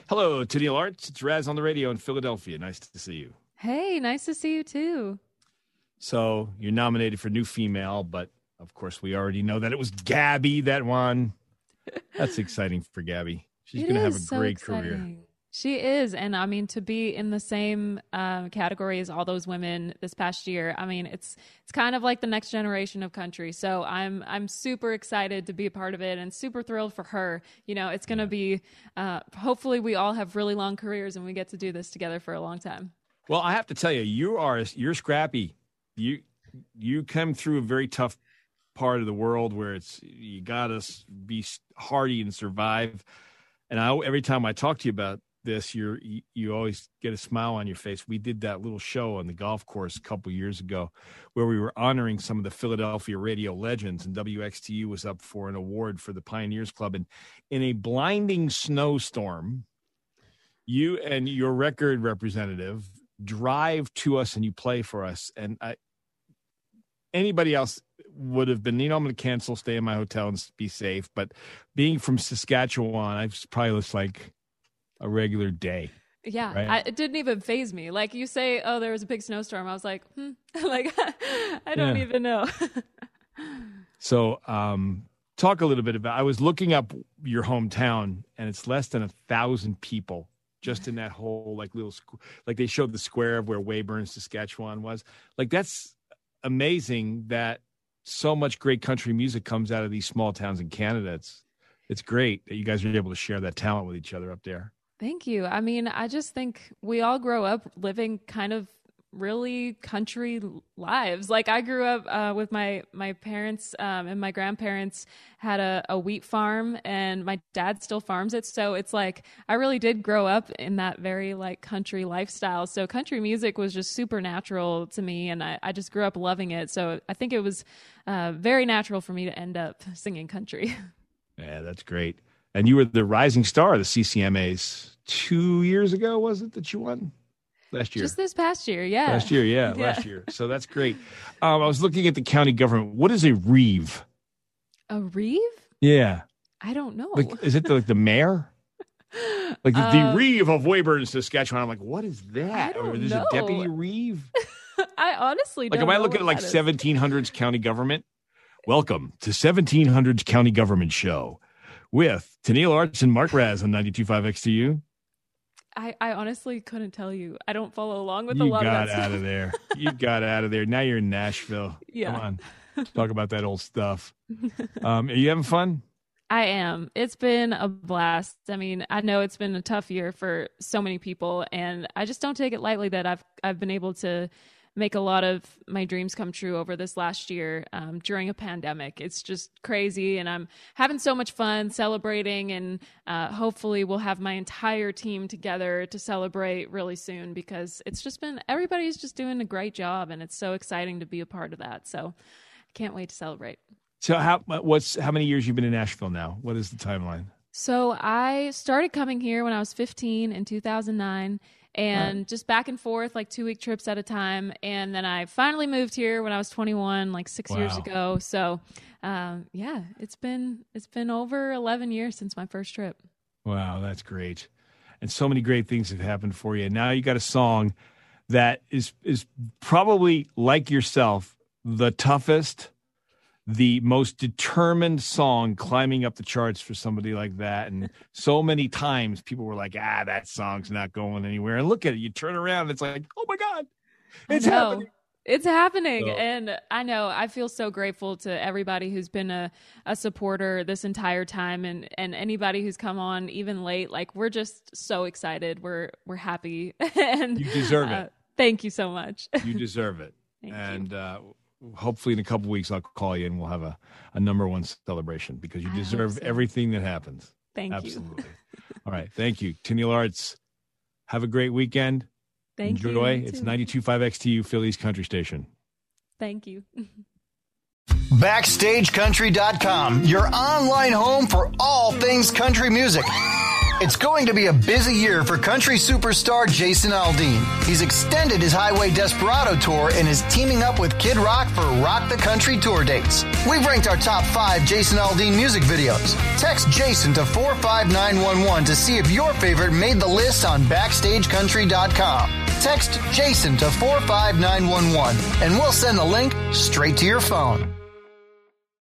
Hello, Tennille Arts. It's Raz on the radio in Philadelphia. Nice to see you. Hey, nice to see you too. So you're nominated for New Female, but of course we already know that it was Gabby that won. That's exciting for Gabby. She's going to have a great career. She is. And I mean, to be in the same category as all those women this past year, I mean, it's kind of like the next generation of country. So I'm super excited to be a part of it and super thrilled for her. You know, it's going to be, hopefully we all have really long careers and we get to do this together for a long time. Well, I have to tell you, you're scrappy. You come through a very tough part of the world where you got to be hardy and survive. And every time I talk to you about this, you always get a smile on your face. We did that little show on the golf course a couple years ago where we were honoring some of the Philadelphia radio legends, and WXTU was up for an award for the Pioneers Club. And in a blinding snowstorm, you and your record representative drive to us and you play for us. And anybody else would have been, I'm going to cancel, stay in my hotel and be safe. But being from Saskatchewan, I probably looks like a regular day. Yeah, right? It didn't even faze me. Like you say, oh, there was a big snowstorm. I was like, like I don't even know. So talk a little bit about, I was looking up your hometown and it's less than 1,000 people just in that whole like little, like they showed the square of where Weyburn, Saskatchewan was. Like that's amazing that so much great country music comes out of these small towns in Canada. It's great that you guys are able to share that talent with each other up there. Thank you. I mean, I just think we all grow up living kind of really country lives. Like I grew up with my parents and my grandparents had a wheat farm and my dad still farms it. So it's like I really did grow up in that very like country lifestyle. So country music was just super natural to me and I just grew up loving it. So I think it was very natural for me to end up singing country. Yeah, that's great. And you were the rising star of the CCMAs 2 years ago, was it, that you won? Last year. Just this past year, yeah. Last year. So that's great. I was looking at the county government. What is a reeve? A reeve? Yeah. I don't know. Like, is it the mayor? Like the reeve of Weyburn, Saskatchewan. I'm like, what is that? I don't Or know. A deputy reeve? I honestly don't know. Like, am I looking at like 1700s county government? Welcome to 1700s County Government Show with Tennille Arts and Mark Raz on 92.5 XTU. I honestly couldn't tell you. I don't follow along with a lot of that stuff. You got out of there. You got out of there. Now you're in Nashville. Yeah. Come on. Let's talk about that old stuff. Are you having fun? I am. It's been a blast. I mean, I know it's been a tough year for so many people, and I just don't take it lightly that I've been able to make a lot of my dreams come true over this last year during a pandemic. It's just crazy, and I'm having so much fun celebrating, and hopefully we'll have my entire team together to celebrate really soon because it's just been, everybody's just doing a great job, and it's so exciting to be a part of that. So I can't wait to celebrate. So how many years you've been in Nashville now? What is the timeline? So I started coming here when I was 15 in 2009. And just back and forth, like 2-week trips at a time. And then I finally moved here when I was 21, like 6 years ago. So, yeah, it's been over 11 years since my first trip. Wow, that's great. And so many great things have happened for you. Now you got a song that is probably, like yourself, the toughest, the most determined song climbing up the charts for somebody like that. And so many times people were like, that song's not going anywhere. And look at it. You turn around and it's like, oh my God, it's happening. It's happening. So. And I know I feel so grateful to everybody who's been a supporter this entire time and anybody who's come on even late. Like, we're just so excited. We're happy. And you deserve it. Thank you so much. You deserve it. Thank you. Hopefully in a couple of weeks, I'll call you and we'll have a number one celebration because you deserve everything that happens. Thank you. Absolutely. All right. Thank you. Tennille Arts, have a great weekend. Enjoy. It's 92.5 XTU, Philly's country station. Thank you. BackstageCountry.com, your online home for all things country music. It's going to be a busy year for country superstar Jason Aldean. He's extended his Highway Desperado tour and is teaming up with Kid Rock for Rock the Country tour dates. We've ranked our top 5 Jason Aldean music videos. Text Jason to 45911 to see if your favorite made the list on BackstageCountry.com. Text Jason to 45911 and we'll send the link straight to your phone.